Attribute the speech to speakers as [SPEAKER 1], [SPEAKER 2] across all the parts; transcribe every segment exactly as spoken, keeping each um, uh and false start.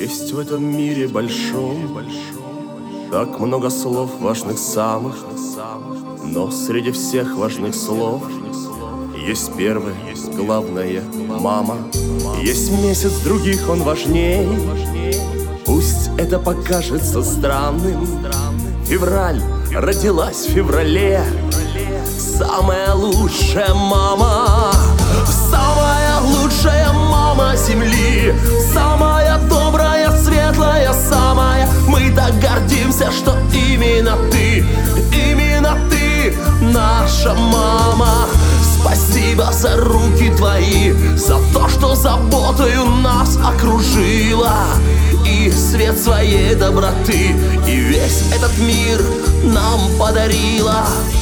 [SPEAKER 1] Есть в этом мире большом так много слов важных самых, но среди всех важных слов есть первое, главное — мама. Есть месяц, других он важней. Пусть это покажется странным. Февраль, родилась в феврале самая лучшая мама, самая лучшая мама земли, самая добрая, светлая, самая. Мы так гордимся, что именно ты, именно ты наша мама. Спасибо за руки твои, за то, что заботою нас окружила, и свет своей доброты, и весь этот мир нам подарила.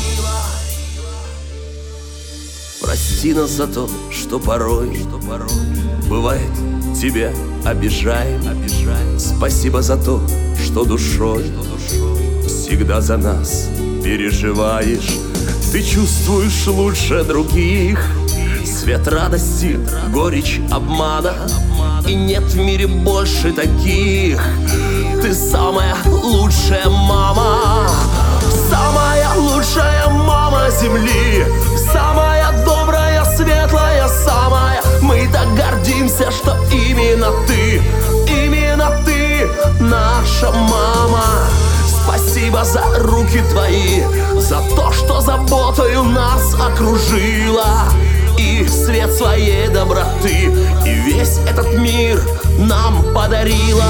[SPEAKER 1] Прости нас за то, что порой, что порой бывает, тебя обижаем. Спасибо за то, что душой всегда за нас переживаешь. Ты чувствуешь лучше других свет радости, горечь обмана, и нет в мире больше таких. Ты самая лучшая мама, самая лучшая мама земли, самая добрая, светлая, самая. Мы так гордимся, что именно ты, именно ты наша мама. Спасибо за руки твои, за то, что заботою нас окружила, и свет своей доброты, и весь этот мир нам подарила.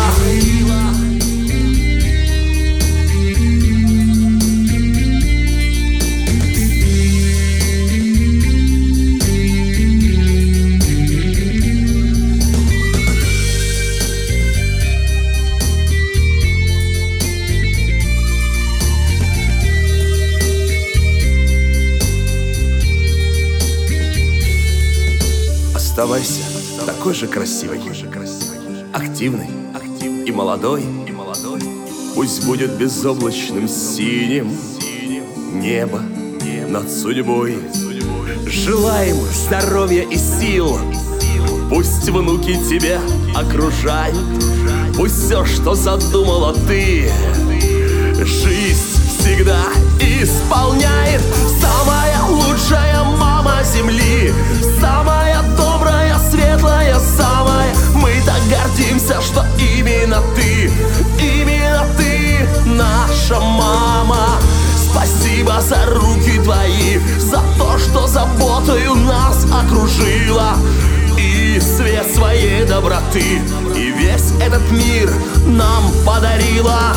[SPEAKER 1] Оставайся такой же красивой, активной и молодой. Пусть будет безоблачным синим небо над судьбой. Желаем здоровья и сил. Пусть внуки тебя окружают. Пусть все, что задумала ты, жизнь всегда исполняет. Самая лучшая мама земли, самая добрая, светлая, самая. Мы так гордимся, что именно ты, именно ты наша мама. Спасибо за руки твои, за то, что заботою нас окружила, и свет своей доброты, и весь этот мир нам подарила.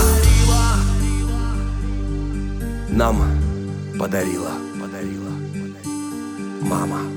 [SPEAKER 1] Нам подарила, подарила, подарила мама.